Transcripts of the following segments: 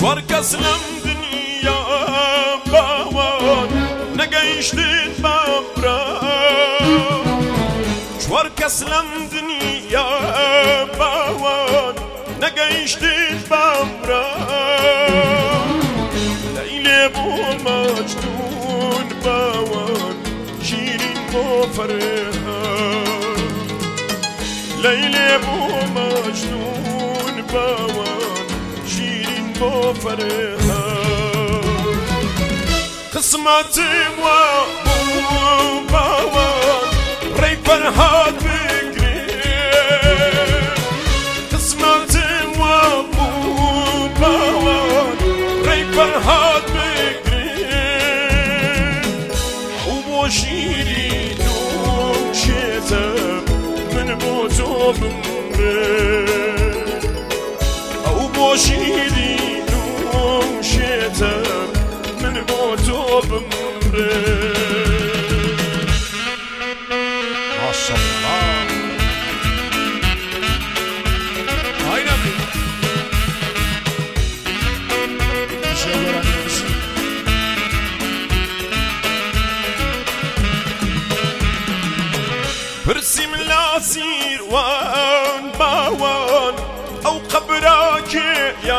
فرق اسلم دنیا باوان نگیشتید بامرا فرق اسلم دنیا باوان نگیشتید بامرا لیلی بو مجنون باوان شیرین بو فرحان لیلی بو مجنون باوان شیرین بو فرحان قسمتم و باوان ری فرهاد بگری قسمتم و باوان ری فرهاد بگری او با شیرینم شیطم من با تو بمره او با شیرینم شیطم من با تو بمره ماشاءالله aynen bir şey öğrenmişsin. برسم لاسير وان باوان او قبراك يا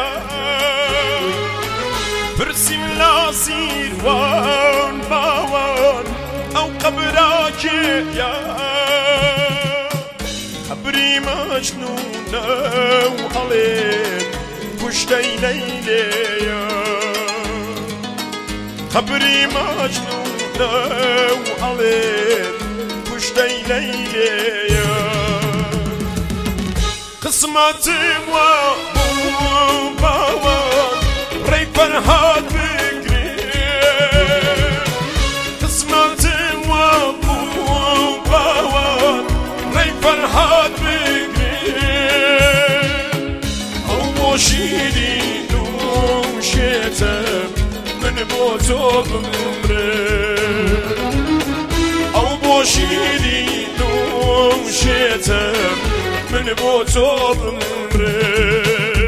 برسم لاسير وان باوان او قبراك يا قبري مجنون وعلين كشتي ليلي يا قبري مجنون وعلين كشتي ليلي يا قسمتم وباوان ري فرهاد بكري قسمتم وباوان ري فرهاد بكري او شيرين وشيتم من بوتو بمره او بوشيرين وشيتم من بوتو بمره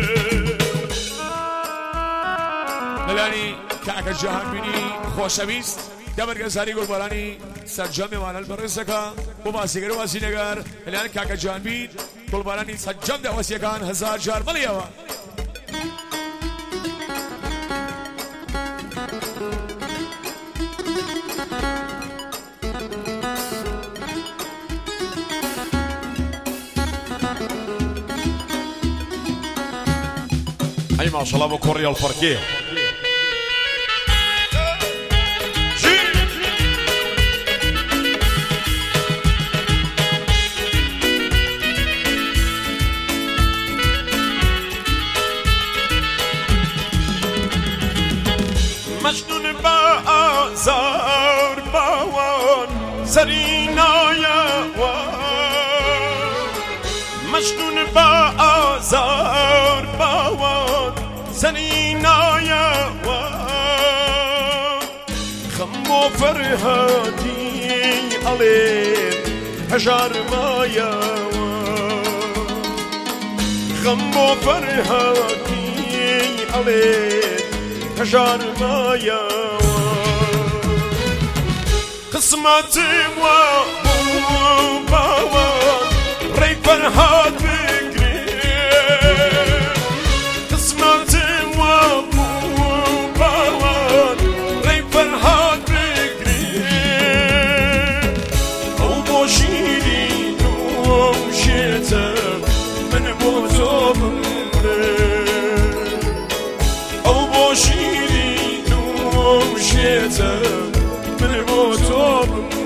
لالانی کاکا جهان بینی خوشویست دبرگزاری گلبارانی سجام مالال برسکا و باسیگر و باسینگر لالانی کاکا جهان بین گلبارانی سجام دواسیگان 1000 جار ملیوا اي ما شاء الله بكوريا الفركيه مجنون بازار باوان سرینا یا مجنون بازار باوان سرینا یا خم و فرهادی علیم هجار مایا خم و فرهادی علیم هجار مایا قسمتم و باوان ری فرهاد بگری قسمتم و باوان ری فرهاد بگری او با شیرین و شیطم من با تو بمره او با شیرین و شیطم من با تو بمره